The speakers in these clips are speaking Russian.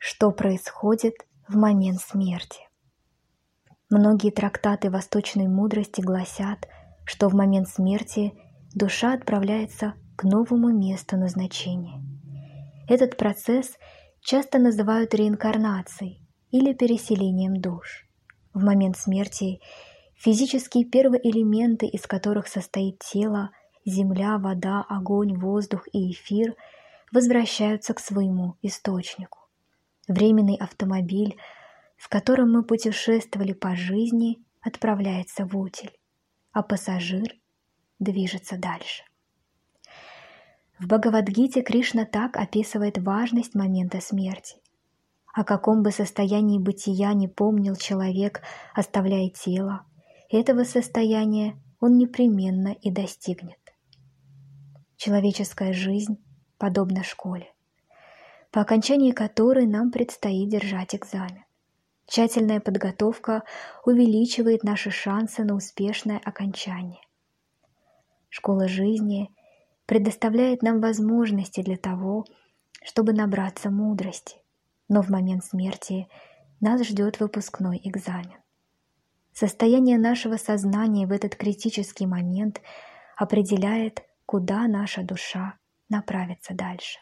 что происходит в момент смерти. Многие трактаты восточной мудрости гласят, что в момент смерти душа отправляется к новому месту назначения. Этот процесс часто называют реинкарнацией или переселением душ. В момент смерти физические первоэлементы, из которых состоит тело, земля, вода, огонь, воздух и эфир, возвращаются к своему источнику. Временный автомобиль, в котором мы путешествовали по жизни, отправляется в утиль, а пассажир движется дальше. В Бхагавад-гите Кришна так описывает важность момента смерти. О каком бы состоянии бытия не помнил человек, оставляя тело, этого состояния он непременно и достигнет. Человеческая жизнь подобна школе, по окончании которой нам предстоит держать экзамен. Тщательная подготовка увеличивает наши шансы на успешное окончание. Школа жизни предоставляет нам возможности для того, чтобы набраться мудрости, но в момент смерти нас ждет выпускной экзамен. Состояние нашего сознания в этот критический момент определяет, куда наша душа направится дальше.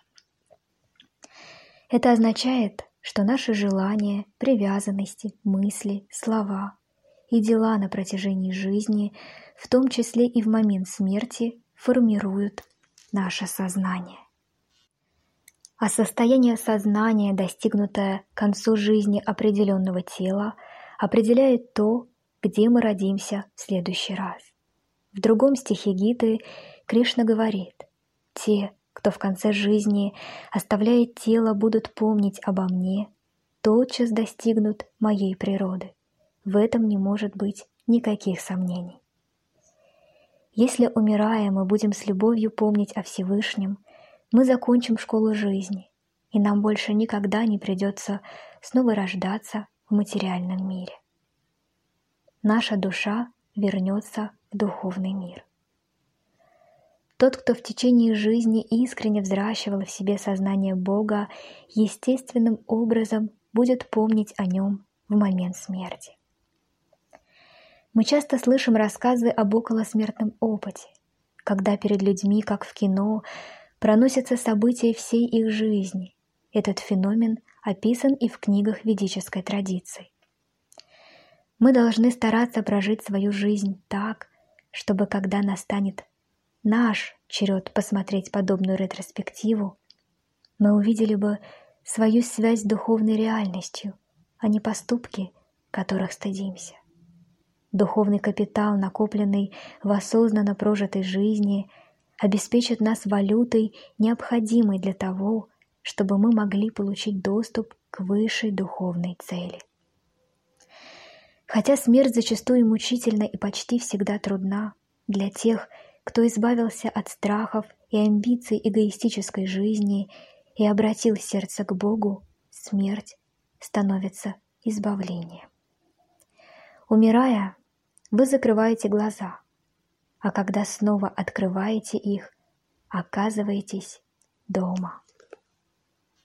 Это означает, что наши желания, привязанности, мысли, слова и дела на протяжении жизни, в том числе и в момент смерти, формируют наше сознание. А состояние сознания, достигнутое к концу жизни определенного тела, определяет то, где мы родимся в следующий раз. В другом стихе Гиты Кришна говорит: «Те, кто в конце жизни оставляет тело, будут помнить обо мне, тотчас достигнут моей природы. В этом не может быть никаких сомнений». Если, умирая, мы будем с любовью помнить о Всевышнем, мы закончим школу жизни, и нам больше никогда не придется снова рождаться в материальном мире. Наша душа вернется в духовный мир. Тот, кто в течение жизни искренне взращивал в себе сознание Бога, естественным образом будет помнить о нем в момент смерти. Мы часто слышим рассказы об околосмертном опыте, когда перед людьми, как в кино, проносятся события всей их жизни. Этот феномен описан и в книгах ведической традиции. Мы должны стараться прожить свою жизнь так, чтобы, когда настанет наш черед посмотреть подобную ретроспективу, мы увидели бы свою связь с духовной реальностью, а не поступки, которых стыдимся. Духовный капитал, накопленный в осознанно прожитой жизни, обеспечит нас валютой, необходимой для того, чтобы мы могли получить доступ к высшей духовной цели. Хотя смерть зачастую мучительна и почти всегда трудна для тех, кто избавился от страхов и амбиций эгоистической жизни и обратил сердце к Богу, смерть становится избавлением. Умирая, вы закрываете глаза, а когда снова открываете их, оказываетесь дома.